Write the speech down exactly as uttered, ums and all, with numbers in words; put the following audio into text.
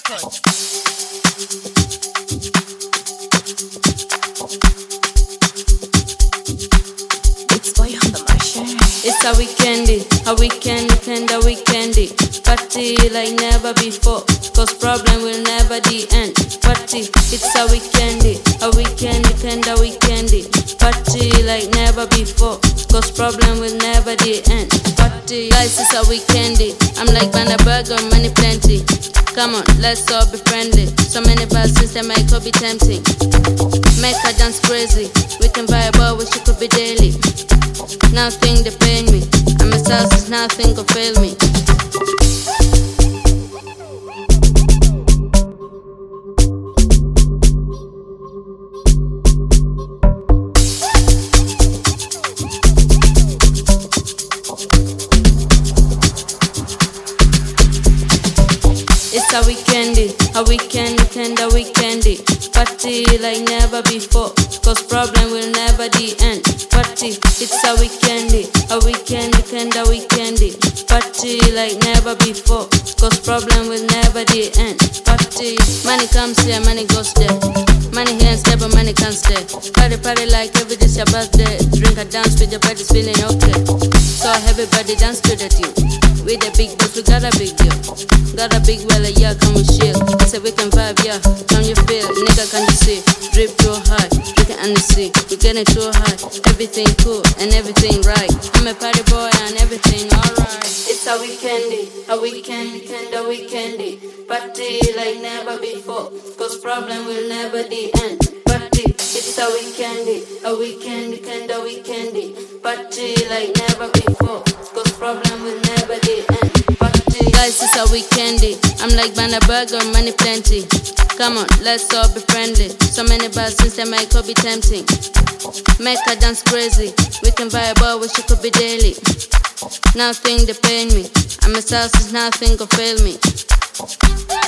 It's boy on the machine. It's a weekendy, a weekend, weekend, a weekendy. Party like never before, cause problem will never the end. Party, it's a weekendy, a weekend, weekend, a weekendy. Party like never before, cause problem will never the end. Party, guys, it's a weekendy. I'm like Banner Burger, money plenty. Come on, let's all be friendly. So many bad things that might could be tempting. Make her dance crazy. We can buy a bar, wish it could be daily. Nothing they pain me. I'm a selfish, nothing could fail me. It's a weekendy, a weekend, weekend, a weekendy. Party like never before, cause problem will never the end. Party, it's a weekendy, a weekend, weekend, a weekendy. Party like never before, cause problem will never the end. Party, money comes here, money goes there. Money here and stay, but money can't stay. Party, party like every day's your birthday. Drink a dance with your body's feeling okay. So everybody dance to the tune. With the big boss, we got a big deal. Got a big well, yeah, come we chill. Say we can vibe, yeah, can you feel? Nigga, can you see? Drip too high, we can undersea. We getting too high, everything cool and everything right. I'm a party boy and everything alright. It's a weekendy, a weekend, weekend, a weekendy. Party like never before, cause problem will never the end. Party, it's a weekendy, a weekend, weekend, a weekendy. Party like never before, cause problem will never the end. Party, guys, it's a weekendy. I'm like Banner Burger, money plenty. Come on, let's all be friendly. So many bad things that might could be tempting. Make her dance crazy. We can buy a bar, wish it could be daily. Nothing they pain me. I'm a selfish, nothing could fail me.